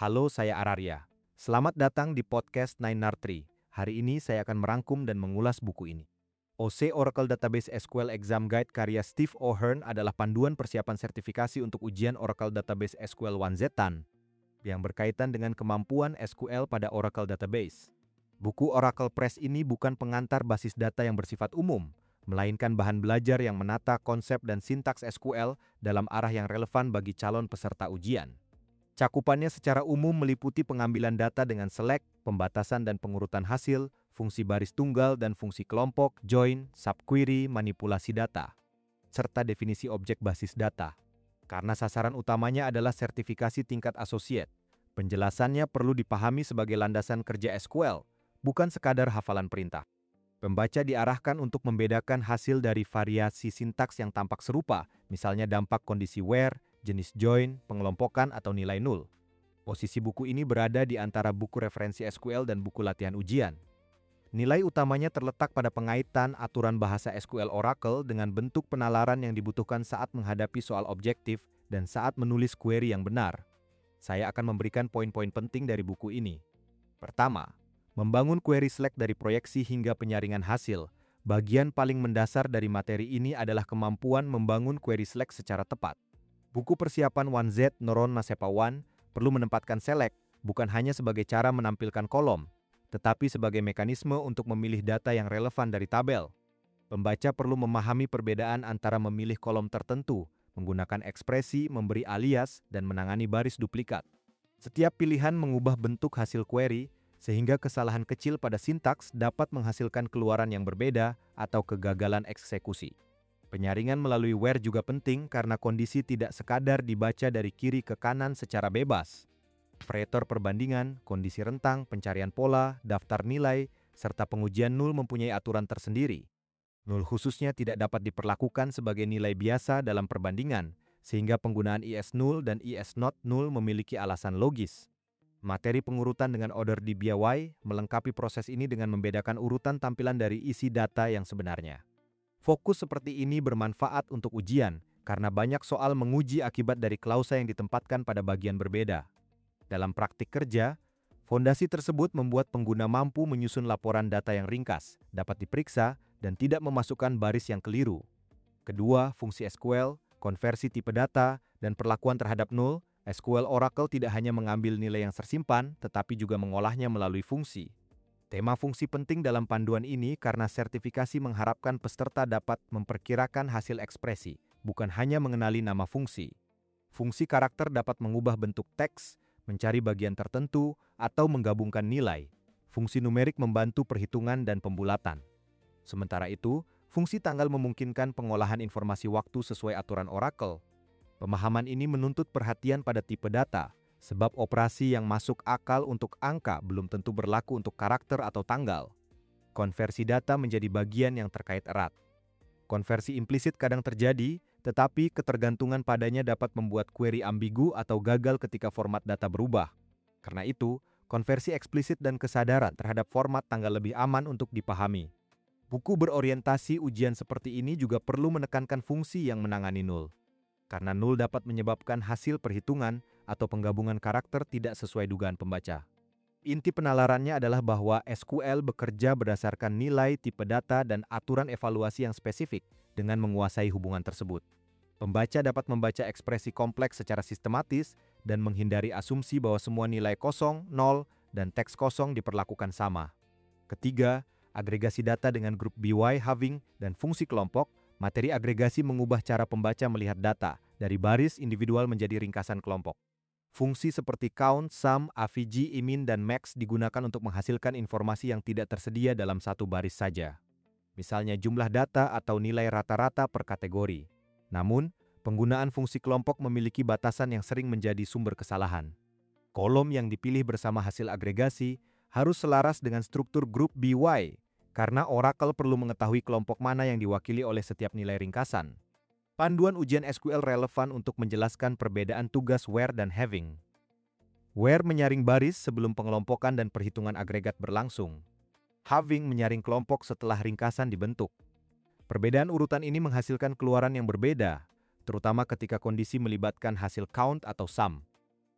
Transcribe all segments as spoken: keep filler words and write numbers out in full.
Halo, saya Araria. Selamat datang di podcast Nine Nar Tree. Hari ini saya akan merangkum dan mengulas buku ini. O C Oracle Database S Q L Exam Guide karya Steve O'Hearn adalah panduan persiapan sertifikasi untuk ujian Oracle Database S Q L satu Z-an yang berkaitan dengan kemampuan S Q L pada Oracle Database. Buku Oracle Press ini bukan pengantar basis data yang bersifat umum, melainkan bahan belajar yang menata konsep dan sintaks S Q L dalam arah yang relevan bagi calon peserta ujian. Cakupannya secara umum meliputi pengambilan data dengan select, pembatasan dan pengurutan hasil, fungsi baris tunggal dan fungsi kelompok, join, subquery, manipulasi data, serta definisi objek basis data. Karena sasaran utamanya adalah sertifikasi tingkat associate, penjelasannya perlu dipahami sebagai landasan kerja S Q L, bukan sekadar hafalan perintah. Pembaca diarahkan untuk membedakan hasil dari variasi sintaks yang tampak serupa, misalnya dampak kondisi where, jenis join, pengelompokan, atau nilai nul. Posisi buku ini berada di antara buku referensi S Q L dan buku latihan ujian. Nilai utamanya terletak pada pengaitan aturan bahasa S Q L Oracle dengan bentuk penalaran yang dibutuhkan saat menghadapi soal objektif dan saat menulis query yang benar. Saya akan memberikan poin-poin penting dari buku ini. Pertama, membangun query select dari proyeksi hingga penyaringan hasil. Bagian paling mendasar dari materi ini adalah kemampuan membangun query select secara tepat. Buku persiapan satu Z Neuron Masepa satu perlu menempatkan select bukan hanya sebagai cara menampilkan kolom, tetapi sebagai mekanisme untuk memilih data yang relevan dari tabel. Pembaca perlu memahami perbedaan antara memilih kolom tertentu, menggunakan ekspresi, memberi alias, dan menangani baris duplikat. Setiap pilihan mengubah bentuk hasil query, sehingga kesalahan kecil pada sintaks dapat menghasilkan keluaran yang berbeda atau kegagalan eksekusi. Penyaringan melalui where juga penting karena kondisi tidak sekadar dibaca dari kiri ke kanan secara bebas. Operator perbandingan, kondisi rentang, pencarian pola, daftar nilai, serta pengujian nul mempunyai aturan tersendiri. Nul khususnya tidak dapat diperlakukan sebagai nilai biasa dalam perbandingan, sehingga penggunaan I S nul dan I S not nul memiliki alasan logis. Materi pengurutan dengan order D B Y melengkapi proses ini dengan membedakan urutan tampilan dari isi data yang sebenarnya. Fokus seperti ini bermanfaat untuk ujian, karena banyak soal menguji akibat dari klausa yang ditempatkan pada bagian berbeda. Dalam praktik kerja, fondasi tersebut membuat pengguna mampu menyusun laporan data yang ringkas, dapat diperiksa, dan tidak memasukkan baris yang keliru. Kedua, fungsi S Q L, konversi tipe data, dan perlakuan terhadap nul, S Q L Oracle tidak hanya mengambil nilai yang tersimpan, tetapi juga mengolahnya melalui fungsi. Tema fungsi penting dalam panduan ini karena sertifikasi mengharapkan peserta dapat memperkirakan hasil ekspresi, bukan hanya mengenali nama fungsi. Fungsi karakter dapat mengubah bentuk teks, mencari bagian tertentu, atau menggabungkan nilai. Fungsi numerik membantu perhitungan dan pembulatan. Sementara itu, fungsi tanggal memungkinkan pengolahan informasi waktu sesuai aturan Oracle. Pemahaman ini menuntut perhatian pada tipe data, sebab operasi yang masuk akal untuk angka belum tentu berlaku untuk karakter atau tanggal. Konversi data menjadi bagian yang terkait erat. Konversi implisit kadang terjadi, tetapi ketergantungan padanya dapat membuat query ambigu atau gagal ketika format data berubah. Karena itu, konversi eksplisit dan kesadaran terhadap format tanggal lebih aman untuk dipahami. Buku berorientasi ujian seperti ini juga perlu menekankan fungsi yang menangani nul. Karena nul dapat menyebabkan hasil perhitungan atau penggabungan karakter tidak sesuai dugaan pembaca. Inti penalarannya adalah bahwa S Q L bekerja berdasarkan nilai, tipe data, dan aturan evaluasi yang spesifik dengan menguasai hubungan tersebut. Pembaca dapat membaca ekspresi kompleks secara sistematis dan menghindari asumsi bahwa semua nilai kosong, nol, dan teks kosong diperlakukan sama. Ketiga, agregasi data dengan grup B Y, halving, dan fungsi kelompok. Materi agregasi mengubah cara pembaca melihat data dari baris individual menjadi ringkasan kelompok. Fungsi seperti count, sum, A V G, imin, dan max digunakan untuk menghasilkan informasi yang tidak tersedia dalam satu baris saja. Misalnya jumlah data atau nilai rata-rata per kategori. Namun, penggunaan fungsi kelompok memiliki batasan yang sering menjadi sumber kesalahan. Kolom yang dipilih bersama hasil agregasi harus selaras dengan struktur grup B Y, karena Oracle perlu mengetahui kelompok mana yang diwakili oleh setiap nilai ringkasan. Panduan ujian S Q L relevan untuk menjelaskan perbedaan tugas where dan having. Where menyaring baris sebelum pengelompokan dan perhitungan agregat berlangsung. Halving menyaring kelompok setelah ringkasan dibentuk. Perbedaan urutan ini menghasilkan keluaran yang berbeda, terutama ketika kondisi melibatkan hasil count atau sum.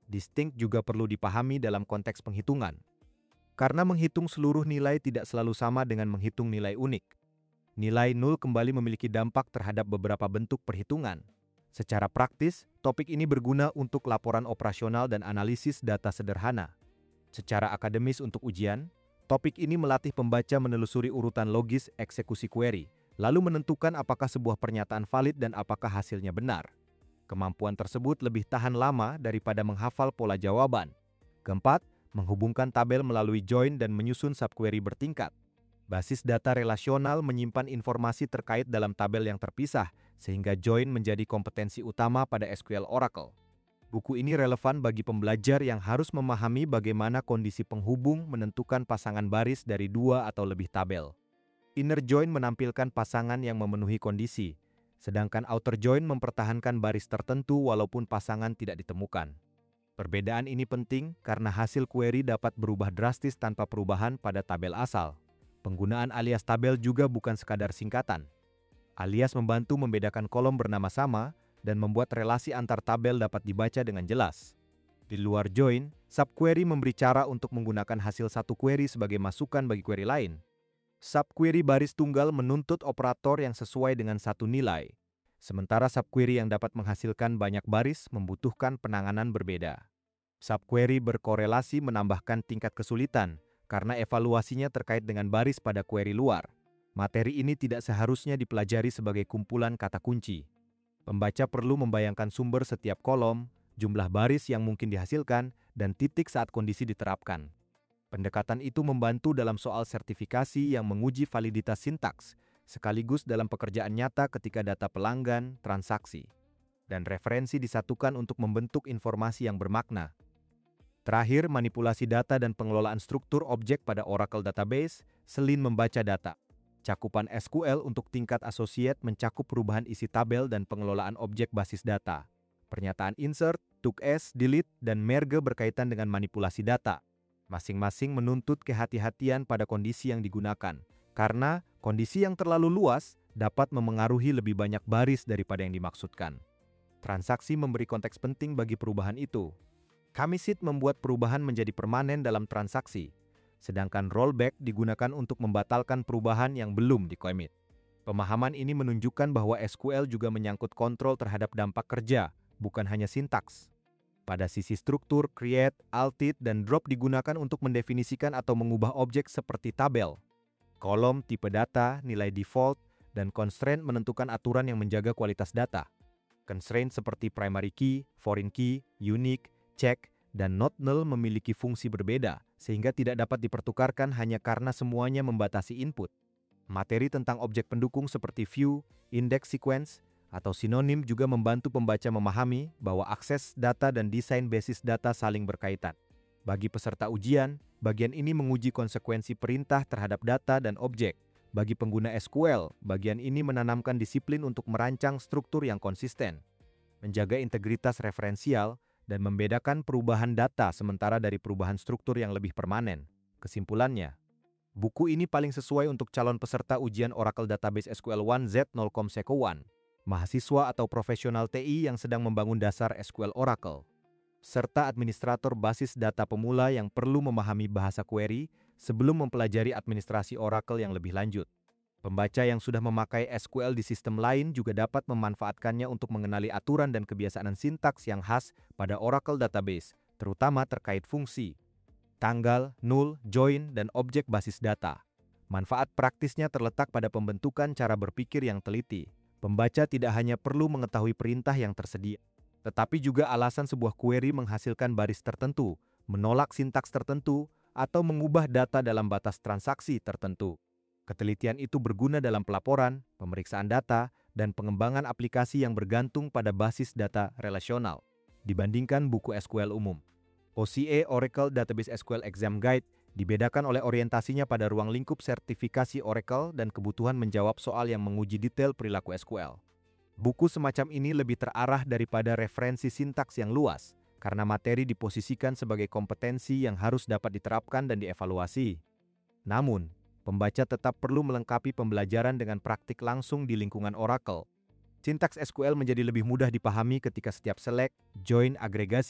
Distinct juga perlu dipahami dalam konteks penghitungan. Karena menghitung seluruh nilai tidak selalu sama dengan menghitung nilai unik. Nilai nol kembali memiliki dampak terhadap beberapa bentuk perhitungan. Secara praktis, topik ini berguna untuk laporan operasional dan analisis data sederhana. Secara akademis untuk ujian, topik ini melatih pembaca menelusuri urutan logis eksekusi query, lalu menentukan apakah sebuah pernyataan valid dan apakah hasilnya benar. Kemampuan tersebut lebih tahan lama daripada menghafal pola jawaban. Keempat, menghubungkan tabel melalui join dan menyusun subquery bertingkat. Basis data relasional menyimpan informasi terkait dalam tabel yang terpisah, sehingga join menjadi kompetensi utama pada S Q L Oracle. Buku ini relevan bagi pembelajar yang harus memahami bagaimana kondisi penghubung menentukan pasangan baris dari dua atau lebih tabel. Inner join menampilkan pasangan yang memenuhi kondisi, sedangkan outer join mempertahankan baris tertentu walaupun pasangan tidak ditemukan. Perbedaan ini penting karena hasil query dapat berubah drastis tanpa perubahan pada tabel asal. Penggunaan alias tabel juga bukan sekadar singkatan. Alias membantu membedakan kolom bernama sama dan membuat relasi antar tabel dapat dibaca dengan jelas. Di luar join, subquery memberi cara untuk menggunakan hasil satu query sebagai masukan bagi query lain. Subquery baris tunggal menuntut operator yang sesuai dengan satu nilai, sementara subquery yang dapat menghasilkan banyak baris membutuhkan penanganan berbeda. Subquery berkorelasi menambahkan tingkat kesulitan karena evaluasinya terkait dengan baris pada query luar. Materi ini tidak seharusnya dipelajari sebagai kumpulan kata kunci. Pembaca perlu membayangkan sumber setiap kolom, jumlah baris yang mungkin dihasilkan, dan titik saat kondisi diterapkan. Pendekatan itu membantu dalam soal sertifikasi yang menguji validitas sintaks, sekaligus dalam pekerjaan nyata ketika data pelanggan, transaksi, dan referensi disatukan untuk membentuk informasi yang bermakna. Terakhir, manipulasi data dan pengelolaan struktur objek pada Oracle Database selain membaca data. Cakupan S Q L untuk tingkat associate mencakup perubahan isi tabel dan pengelolaan objek basis data. Pernyataan insert, took-as, delete, dan merge berkaitan dengan manipulasi data. Masing-masing menuntut kehati-hatian pada kondisi yang digunakan, karena kondisi yang terlalu luas dapat memengaruhi lebih banyak baris daripada yang dimaksudkan. Transaksi memberi konteks penting bagi perubahan itu. Commit membuat perubahan menjadi permanen dalam transaksi, sedangkan rollback digunakan untuk membatalkan perubahan yang belum di-commit. Pemahaman ini menunjukkan bahwa S Q L juga menyangkut kontrol terhadap dampak kerja, bukan hanya sintaks. Pada sisi struktur, create, altit, dan drop digunakan untuk mendefinisikan atau mengubah objek seperti tabel. Kolom, tipe data, nilai default, dan constraint menentukan aturan yang menjaga kualitas data. Constraint seperti primary key, foreign key, unique, check, dan not null memiliki fungsi berbeda, sehingga tidak dapat dipertukarkan hanya karena semuanya membatasi input. Materi tentang objek pendukung seperti view, index sequence, atau sinonim juga membantu pembaca memahami bahwa akses data dan desain basis data saling berkaitan. Bagi peserta ujian, bagian ini menguji konsekuensi perintah terhadap data dan objek. Bagi pengguna S Q L, bagian ini menanamkan disiplin untuk merancang struktur yang konsisten, menjaga integritas referensial, dan membedakan perubahan data sementara dari perubahan struktur yang lebih permanen. Kesimpulannya, buku ini paling sesuai untuk calon peserta ujian Oracle Database S Q L satu Z nol com Seco satu, mahasiswa atau profesional T I yang sedang membangun dasar S Q L Oracle, serta administrator basis data pemula yang perlu memahami bahasa query sebelum mempelajari administrasi Oracle yang lebih lanjut. Pembaca yang sudah memakai S Q L di sistem lain juga dapat memanfaatkannya untuk mengenali aturan dan kebiasaan sintaks yang khas pada Oracle Database, terutama terkait fungsi, tanggal, null, join, dan objek basis data. Manfaat praktisnya terletak pada pembentukan cara berpikir yang teliti. Pembaca tidak hanya perlu mengetahui perintah yang tersedia, tetapi juga alasan sebuah query menghasilkan baris tertentu, menolak sintaks tertentu, atau mengubah data dalam batas transaksi tertentu. Ketelitian itu berguna dalam pelaporan, pemeriksaan data, dan pengembangan aplikasi yang bergantung pada basis data relasional, dibandingkan buku S Q L umum. O C A Oracle Database S Q L Exam Guide dibedakan oleh orientasinya pada ruang lingkup sertifikasi Oracle dan kebutuhan menjawab soal yang menguji detail perilaku S Q L. Buku semacam ini lebih terarah daripada referensi sintaks yang luas, karena materi diposisikan sebagai kompetensi yang harus dapat diterapkan dan dievaluasi. Namun, pembaca tetap perlu melengkapi pembelajaran dengan praktik langsung di lingkungan Oracle. Sintaks S Q L menjadi lebih mudah dipahami ketika setiap select, join, agregasi,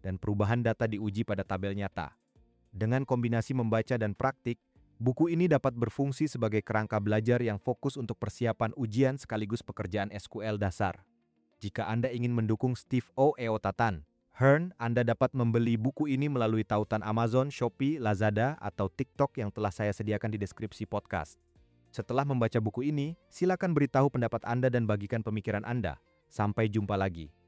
dan perubahan data diuji pada tabel nyata. Dengan kombinasi membaca dan praktik, buku ini dapat berfungsi sebagai kerangka belajar yang fokus untuk persiapan ujian sekaligus pekerjaan S Q L dasar. Jika Anda ingin mendukung Steve O. Eotatan Hearn, Anda dapat membeli buku ini melalui tautan Amazon, Shopee, Lazada, atau TikTok yang telah saya sediakan di deskripsi podcast. Setelah membaca buku ini, silakan beritahu pendapat Anda dan bagikan pemikiran Anda. Sampai jumpa lagi.